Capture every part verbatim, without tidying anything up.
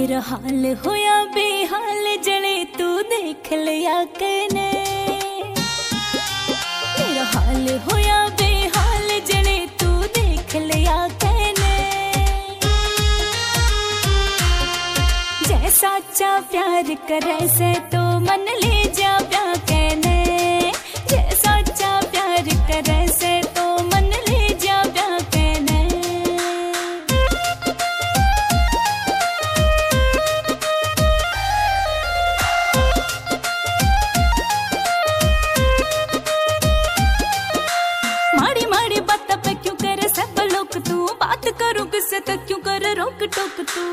मेरा हाल होया बेहाल जले तू देख लिया कने। मेरा हाल होया बेहाल जले तू देख लिया कने। जैसा चा प्यार करे से तो मन ले जा प्या कहने। जैसा चा प्यार करे से तो मन ले जा प्या कहने। माड़ी माड़ी बात पे क्यों करे सब लोग तू। बात करूं किससे तो क्यों कर रोक टोक तू।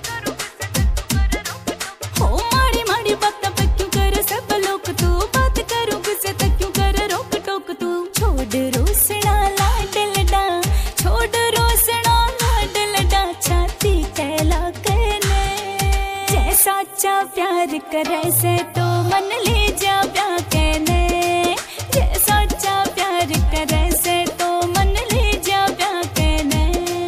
हो माड़ी माड़ी बात पे क्यों करे सब लोग तू। बात करूं किससे तो क्यों कर रोक टोक तू। छोड़ रोसना लाडलडा छोड़ रोसना लाडलडा छाती कहला कहने। जैसा चा प्यार करे से तो मन ले जा प्या कहने। जैसा चा प्यार करे से तो मन ले जा प्या कहने।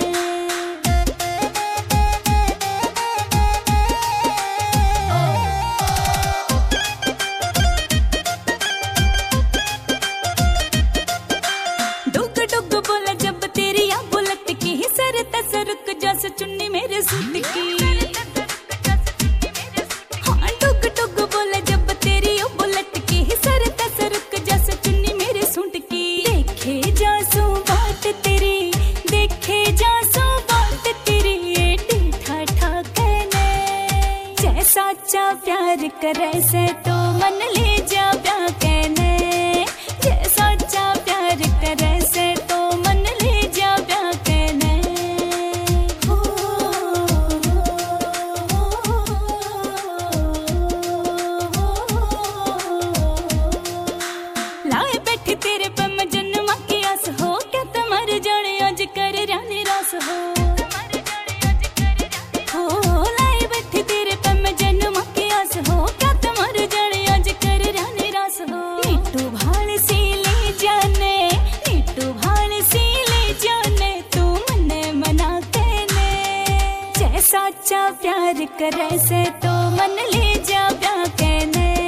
डुग डुग बोला जब तेरी आ बुलट की सर तसरुक जस चुन्नी मेरे सूट की। हाँ डुग डुग बोला जब तेरी आ बुलट की सर तसरुक जस चुन्नी मेरे सूट की। देखे जासू बात तेरी देखे जासू बात तेरी एडी ठाठा कहने। जैसा चा प्यार करे से तो मन ले जा प्या कहने। जैसा चा प्यार करे से तो मन ले जा प्या कहने। हो, लाए बैठी तेरे पे मैं जन्म की आस हो। क्या तुम्हारे जाने आज कर रानी रास हो। हो लाए बैठी तेरे पे मैं जन्म की आस हो। क्या तुम्हारे जाने आज कर रानी रास हो। नीटू भाल सी ले जाने नीटू भाल सी ले जाने तू मने मना कहने। जैसा चा प्यार करे से तो मन ले जा प्या कहने।